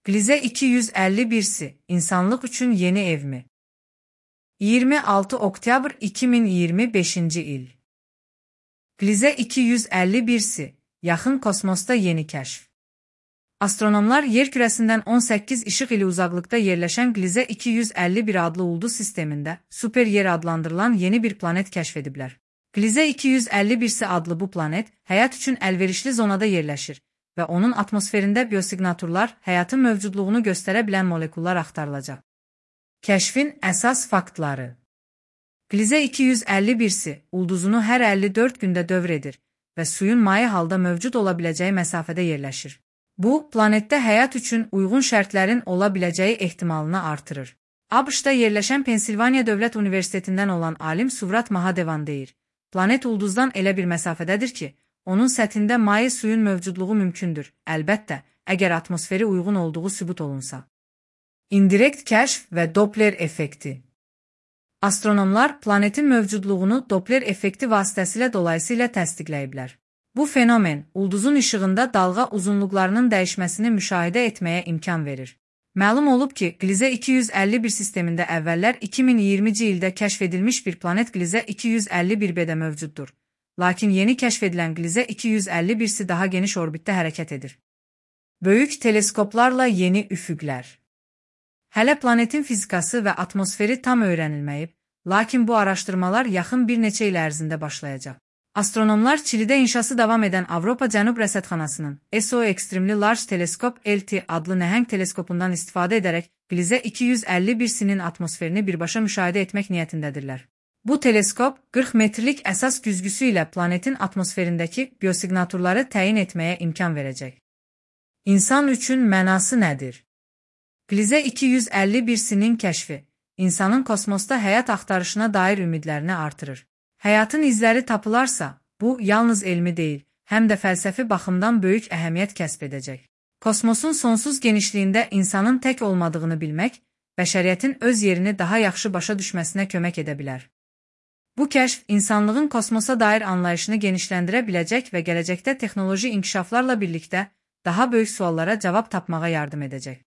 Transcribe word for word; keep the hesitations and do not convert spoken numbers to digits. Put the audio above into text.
Glize iki yüz elli bir'si insanlık üçün yeni ev mi? iyirmi altı oktyabr iki min iyirmi beşinci il. Glize iki yüz elli bir'si yaxın kosmosda yeni kəşf. Astronomlar yer kürəsindən on səkkiz işıq ili uzaqlıqda yerləşən Glize iki yüz elli bir adlı ulduz sistemində super yer adlandırılan yeni bir planet kəşf ediblər. Glize iki yüz elli bir'si adlı bu planet həyat üçün əlverişli zonada yerləşir və onun atmosferində biosignaturlar, həyatın mövcudluğunu göstərə bilən molekullar axtarılacaq. Kəşfin əsas faktları. Glize iki yüz elli bir'si ulduzunu hər əlli dörd gündə dövr edir və suyun maye halda mövcud ola biləcəyi məsafədə yerləşir. Bu, planetdə həyat üçün uyğun şərtlərin ola biləcəyi ehtimalını artırır. ABŞ-da yerləşən Pensilvaniya Dövlət Universitetindən olan alim Suvrat Mahadevan deyir, planet ulduzdan elə bir məsafədədir ki, onun səthində maye suyun mövcudluğu mümkündür, əlbəttə, əgər atmosferi uyğun olduğu sübut olunsa. İndirekt kəşf və Doppler effekti. Astronomlar planetin mövcudluğunu Doppler effekti vasitəsilə dolayısıyla təsdiqləyiblər. Bu fenomen, ulduzun işığında dalğa uzunluqlarının dəyişməsini müşahidə etməyə imkan verir. Məlum olub ki, Glize iki yüz elli bir sistemində əvvəllər iki min iyirminci ildə kəşf edilmiş bir planet Glize iki yüz elli bir b'də mövcuddur. Lakin yeni kəşf edilən Glize iki yüz elli bir'si daha geniş orbitdə hərəkət edir. Böyük teleskoplarla yeni üfüqlər. Hələ planetin fizikası və atmosferi tam öyrənilməyib, lakin bu araşdırmalar yaxın bir neçə il ərzində başlayacaq. Astronomlar Çilidə inşası davam edən Avropa Cənub Rəsədxanasının S O Extremely Large Telescope L T adlı nəhəng teleskopundan istifadə edərək Glize iki yüz elli bir'sinin atmosferini birbaşa müşahidə etmək niyyətindədirlər. Bu teleskop qırx metrlik əsas güzgüsü ilə planetin atmosferindəki biosignaturları təyin etməyə imkan verəcək. İnsan üçün mənası nədir? Glize iki yüz elli bir'sinin kəşfi, insanın kosmosda həyat axtarışına dair ümidlərini artırır. Həyatın izləri tapılarsa, bu yalnız elmi deyil, həm də fəlsəfi baxımdan böyük əhəmiyyət kəsb edəcək. Kosmosun sonsuz genişliyində insanın tək olmadığını bilmək, bəşəriyyətin öz yerini daha yaxşı başa düşməsinə kömək edə bilər. Bu kəşf, insanlığın kosmosa dair anlayışını genişləndirə biləcək və gələcəkdə texnoloji inkişaflarla birlikdə daha böyük suallara cavab tapmağa yardım edəcək.